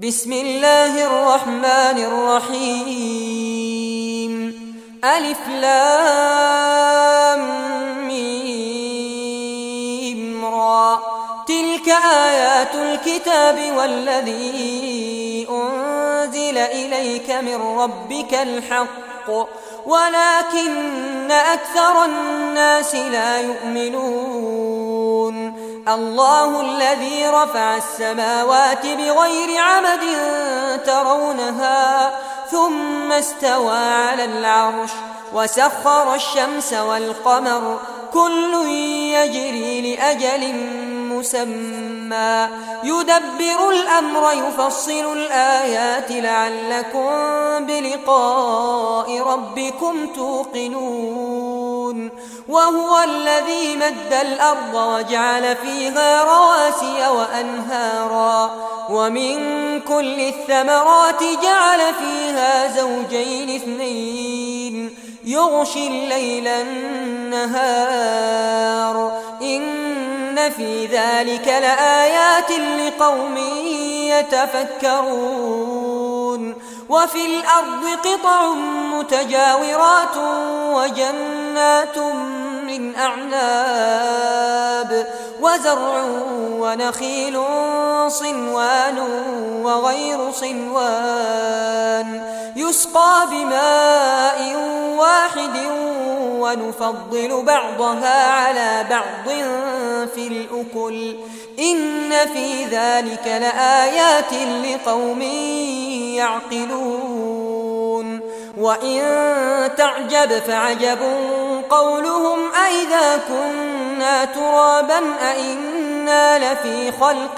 بسم الله الرحمن الرحيم ألف لام ميم را تلك آيات الكتاب والذي أنزل إليك من ربك الحق ولكن أكثر الناس لا يؤمنون الله الذي رفع السماوات بغير عمد ترونها ثم استوى على العرش وسخر الشمس والقمر كل يجري لأجل مسمى يدبر الأمر يفصل الآيات لعلكم بلقاء ربكم توقنون وهو الذي مد الأرض وجعل فيها رواسي وأنهارا ومن كل الثمرات جعل فيها زوجين اثنين يغشي الليل النهار إن في ذلك لآيات لقوم يتفكرون وفي الأرض قطع متجاورات وجنات من أعناب وزرع ونخيل صنوان وغير صنوان يسقى بماء واحد ونفضل بعضها على بعض في الأكل إن في ذلك لآيات لقوم يعقلون وإن تعجب فعجب قولهم أئذا كنا ترابا أئنا لفي خلق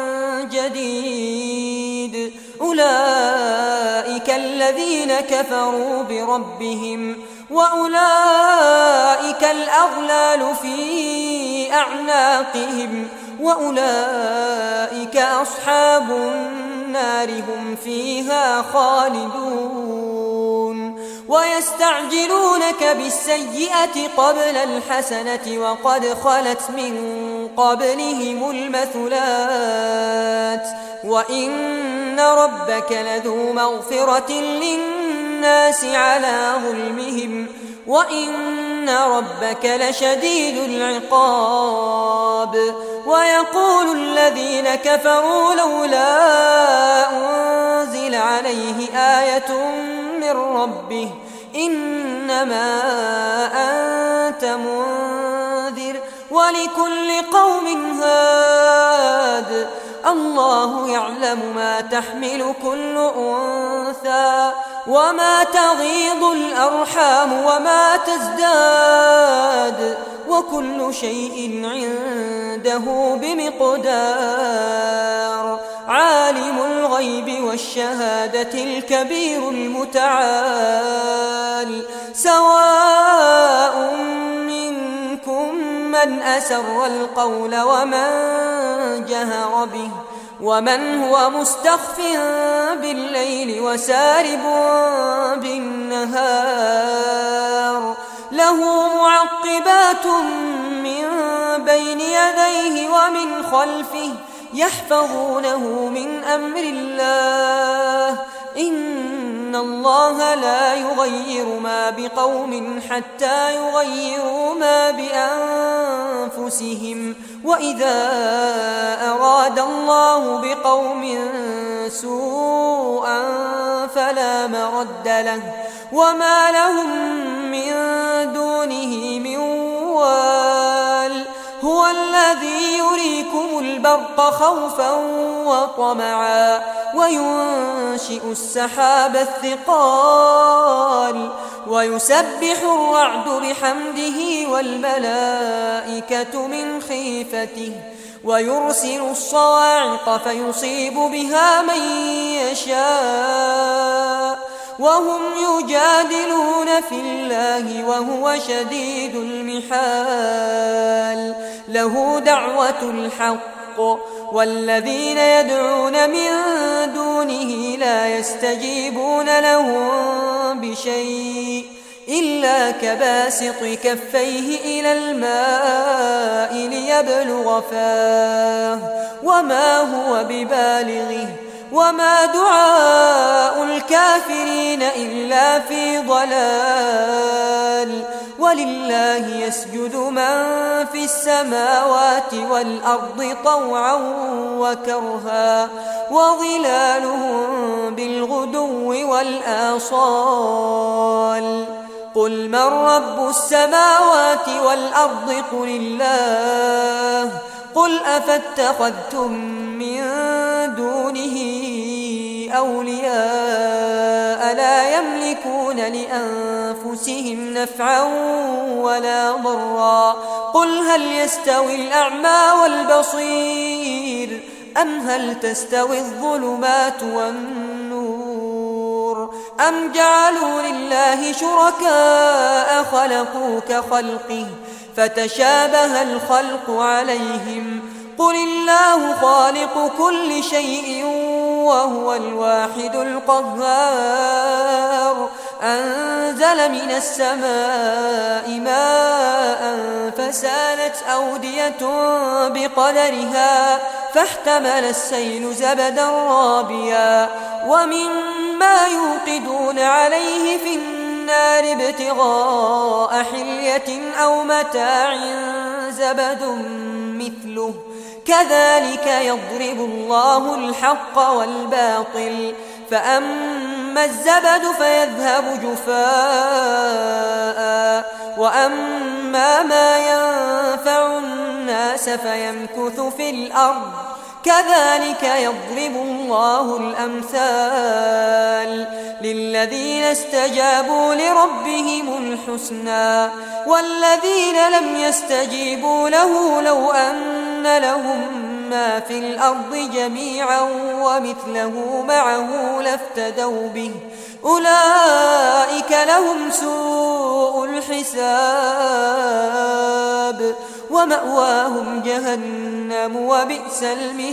جديد أولئك الذين كفروا بربهم وأولئك الأغلال في أعناقهم وأولئك أصحاب النار هم فيها خالدون ويستعجلونك بالسيئة قبل الحسنة وقد خلت من قبلهم المثلات وإن ربك لذو مغفرة للناس على ظلمهم وإن ربك لشديد العقاب ويقول الذين كفروا لولا أنزل عليه آية من ربه إنما أنت منذر ولكل قوم هاد الله يعلم ما تحمل كل أنثى وما تغيض الأرحام وما تزداد وكل شيء عنده بمقدار عالم الغيب والشهادة الكبير المتعال سواء منكم من أسر القول ومن جهر به ومن هو مستخف بالليل وسارب بالنهار له معقبات من بين يديه ومن خلفه يحفظونه من أمر الله إن الله لا يغير ما بقوم حتى يغيروا ما بأنفسهم وإذا أراد الله بقوم سوءا فلا مرد له وما لهم من دونه من وال هو الذي يريكم البرق خوفا وطمعا وينشئ السحاب الثقال ويسبح الرعد بحمده والملائكة من خيفته ويرسل الصواعق فيصيب بها من يشاء وهم يجادلون في الله وهو شديد المحال له دعوة الحق والذين يدعون من دونه لا يستجيبون لهم بشيء إلا كباسط كفيه إلى الماء ليبلغ فاه وما هو ببالغه وما دعاء الكافرين إلا في ضلال ولله يسجد من في السماوات والأرض طوعا وكرها وظلالهم بالغدو والآصال قل من رب السماوات والأرض قل الله قل أفاتخذتم من دونه أولياء لا يملكون لأنفسهم نفعا ولا ضرا قل هل يستوي الأعمى والبصير أم هل تستوي الظلمات والنور أم جعلوا لله شركاء خلقوا كخلقه فتشابه الخلق عليهم قل الله خالق كل شيء وهو الواحد القهار أنزل من السماء ماء فسالت أودية بقدرها فاحتمل السيل زبدا رابيا ومما يوقدون عليه في النار ابتغاء حلية أو متاع زبد مثله كذلك يضرب الله الحق والباطل فأما الزبد فيذهب جفاء وأما ما ينفع الناس فيمكث في الأرض كذلك يضرب الله الأمثال للذين استجابوا لربهم الحسنى والذين لم يستجيبوا له لو أن لهم ما في الأرض جميعا ومثله معه لافتدوا به أولئك لهم سوء الحساب ومأواهم جهنم وبئس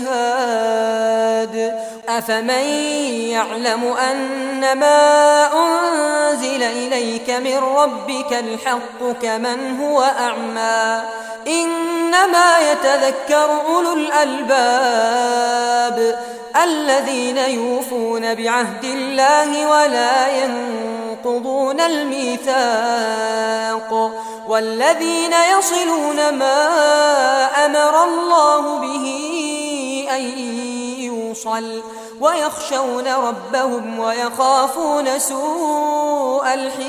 المهاد أفمن يعلم أنما أنزل إليك من ربك الحق كمن هو أعمى إنما يتذكر أولو الألباب الذين يوفون بعهد الله ولا ينقضون الميثاق والذين يصلون ما أمر الله به أن يوصل ويخشون ربهم ويخافون سوء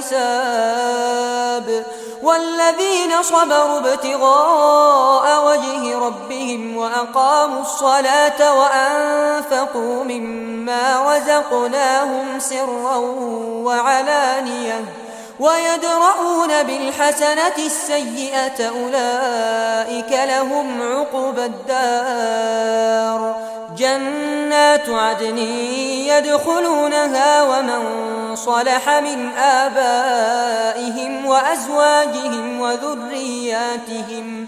الحساب والذين صبروا ابتغاء وجه ربهم وأقاموا الصلاة وأنفقوا مما رزقناهم سرا وعلانية ويدرؤون بالحسنة السيئة أولئك لهم عقبى الدار جنات عدن يدخلونها ومن صلح من آبائهم وأزواجهم وذرياتهم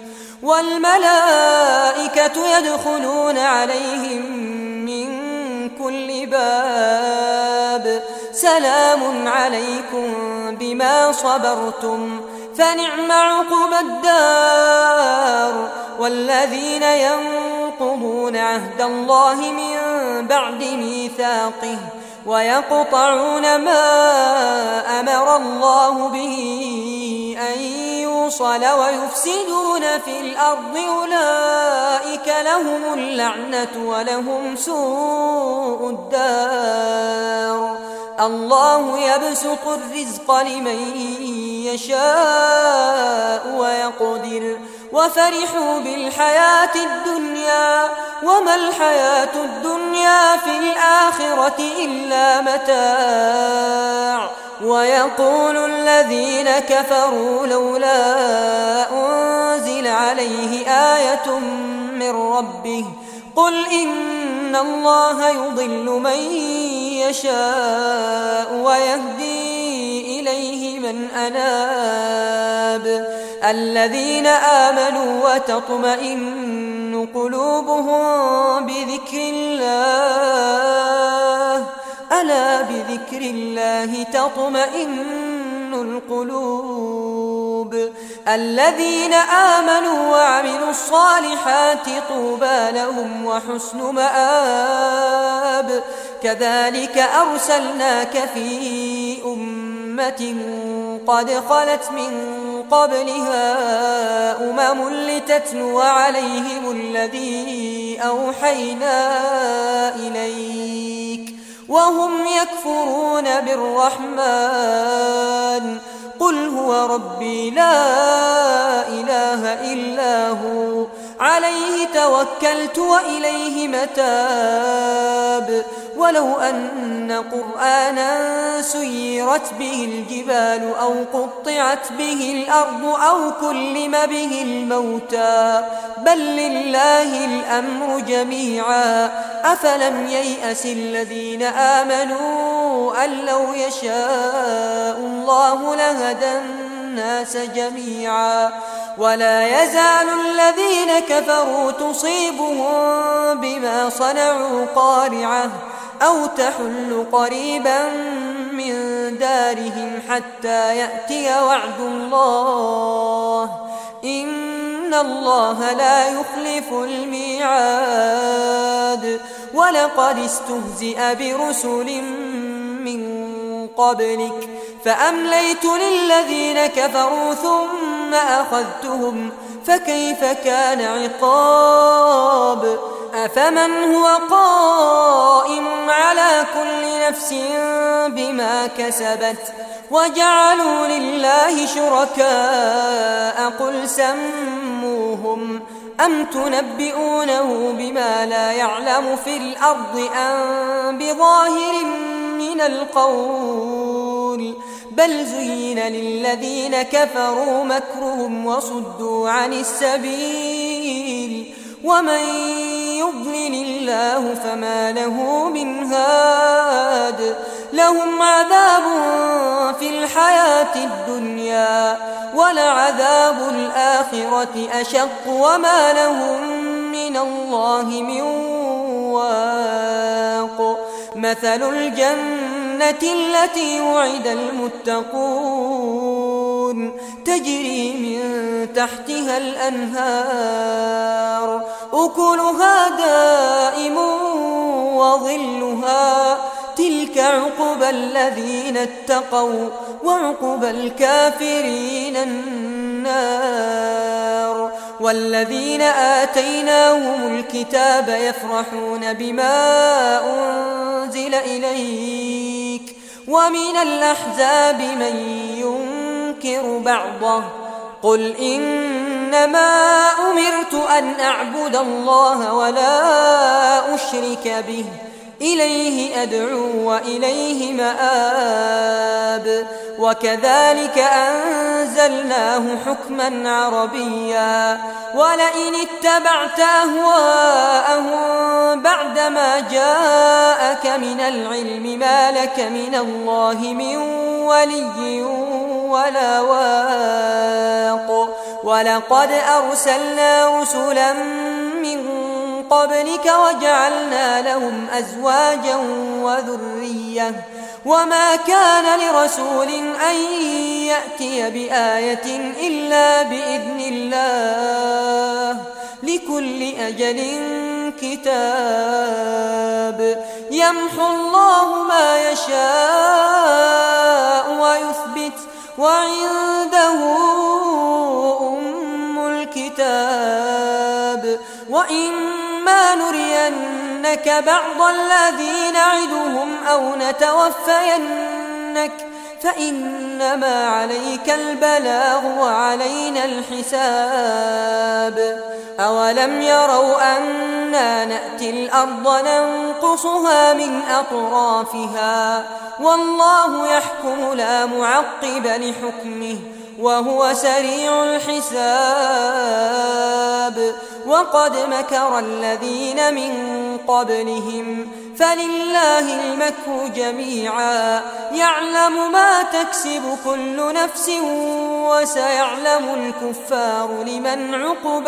والملائكة يدخلون عليهم من كل باب سلام عليكم بما صبرتم فنعم عقبى الدار والذين ينقضون عهد الله من بعد ميثاقه ويقطعون ما أمر الله به أن يوصل ويفسدون في الأرض أولئك لهم اللعنة ولهم سوء الدار الله يبسط الرزق لمن يشاء ويقدر وفرحوا بالحياة الدنيا وما الحياة الدنيا في الآخرة إلا متاع ويقول الذين كفروا لولا أنزل عليه آية من ربه قل إن الله يضل من يشاء ويهدي إليه من أناب الذين آمنوا وتطمئن قلوبهم بذكر الله ألا بذكر الله تطمئن القلوب الذين آمنوا وعملوا الصالحات طوبى لهم وحسن مآب كذلك أرسلناك في أمة قد خلت من قبلها لتتلو عليهم الذي أوحينا إليك وهم يكفرون بالرحمن قل هو ربي لا إله إلا هو عليه توكلت وإليه متاب ولو أن قرآنا سيرت به الجبال أو قطعت به الأرض أو كلم به الموتى بل لله الأمر جميعا أفلم ييأس الذين آمنوا أن لو يشاء الله لهدى الناس جميعا ولا يزال الذين كفروا تصيبهم بما صنعوا قارعة أو تحل قريبا من دارهم حتى يأتي وعد الله إن الله لا يخلف الميعاد ولقد استهزئ برسل من قبلك فأمليت للذين كفروا ثم أخذتهم فكيف كان عقاب أفمن هو قائم على كل نفس بما كسبت وجعلوا لله شركاء قل سموهم أم تنبئونه بما لا يعلم في الأرض أم بظاهر من القول بل زين للذين كفروا مكرهم وصدوا عن السبيل ومن يضلل الله فما له من هاد لهم عذاب في الحياة الدنيا ولعذاب الآخرة أشق وما لهم من الله من واق مثل الجنة التي وعد المتقون تجري من تحتها الأنهار أكلها دائم وظلها تلك عقبى الذين اتقوا وعقبى الكافرين النار والذين آتيناهم الكتاب يفرحون بما أنزل إليك ومن الأحزاب من ينكر بعضه قل إنما أمرت أن أعبد الله ولا أشرك به إليه أدعو وإليه مآب وكذلك أنزلناه حكما عربيا ولئن اتبعت أهواءهم بعدما جاءك من العلم ما لك من الله من ولي ولا واق ولقد أرسلنا رسلا من قبلك وجعلنا لهم أزواجا وذرية وما كان لرسول أن يأتي بآية إلا بإذن الله لكل أجل كتاب يمحو الله ما يشاء ويثبت وعنده أم الكتاب وإما نرينك بعض الذي نعدهم أو نتوفينك فإنما عليك البلاغ وعلينا الحساب أولم يروا أنا نأتي الأرض ننقصها من أطرافها والله يحكم لا معقب لحكمه وهو سريع الحساب وقد مكر الذين من قبلهم فلله المكر جميعا يعلم ما تكسب كل نفس وسيعلم الكفار لمن عقبى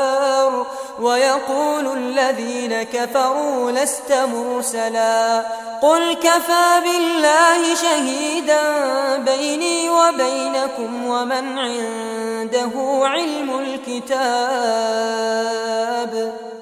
الدار ويقول الذين كفروا لست مرسلا قل كفى بالله شهيدا بيني وبينكم ومن عنده علم الكتاب